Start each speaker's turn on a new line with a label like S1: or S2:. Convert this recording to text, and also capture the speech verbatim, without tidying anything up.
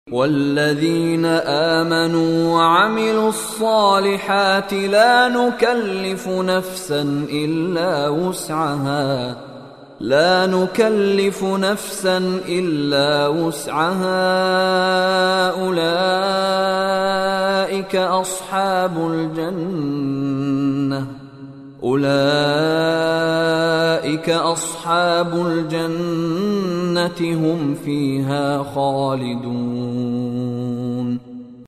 S1: والذين آمنوا وعملوا الصالحات لا نكلف نفسا إلا وسعها لا نكلف نفسا إلا وسعها أولئك أصحاب الجنة أولئك أصحاب الجنة هم فيها خالدون